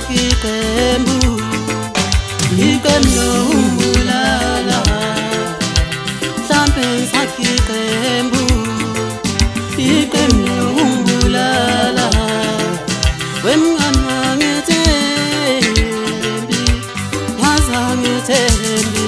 iqembu umbulala mhlambe sakhe iqembu umbulala wemngani ngithembi yaza ngithembi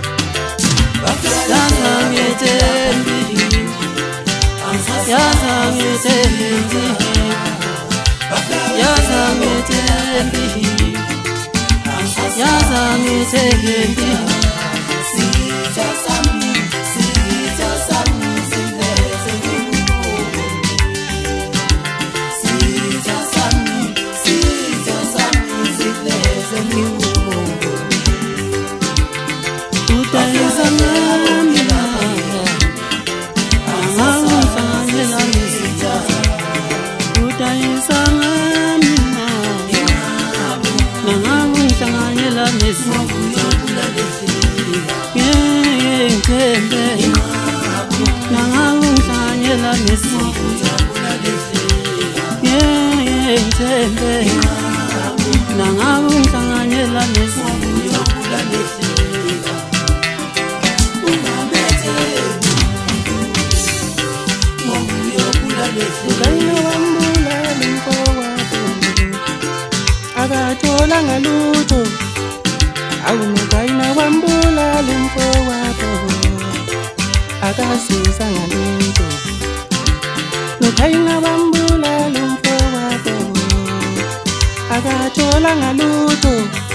akathola ngalutho awunokayina wambulala umfowabo akasiza ngalutho nokayina wambulala umfowabo akathola ngalutho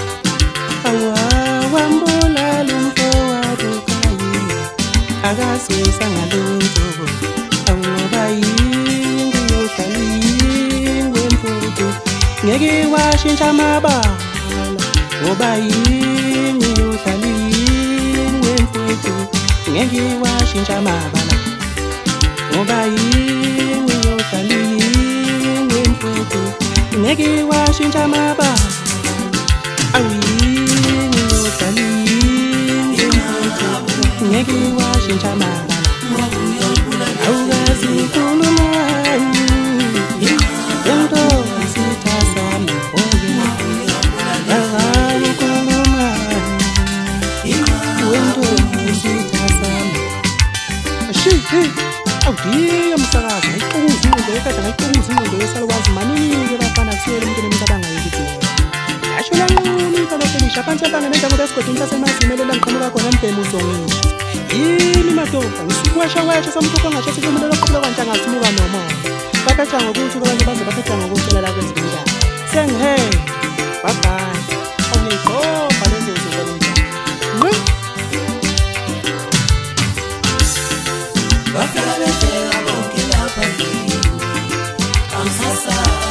wambulala umfowabo kayina akasiza ngalutho awunobayingi yohlala wemfudu ngeke washintsha amabala ngoba yini uhlala wemfudu ngeke washintsha amabala ngoba yini uhlala wemfudu ngeke washintsha amabala awuyini uhlala wemfudu ngeke washintsha amabala awukazi khuluma awudiye msakazi ayiqunzi ingqondo ekade ngayiqunzi ingqondo yesalukwazi maningi bafana kusiyela umuntu nemicabanga yokudinga yasho lanquni ikaloselisha phansi yabanga nendawo esigodini sasemazimele langiqhamuka khona mbhemu uzongisho yini madoda ngisikweshaweshe somthupho ongasho sikumele loqhubula kwantanga simuka nomoya baphetha ngokuthi abantu baze baphetha ngokucelela kwezindaba sengihe bye awungigqoba lezi zinto Bakala beshela bonke lapha kimi, amsasa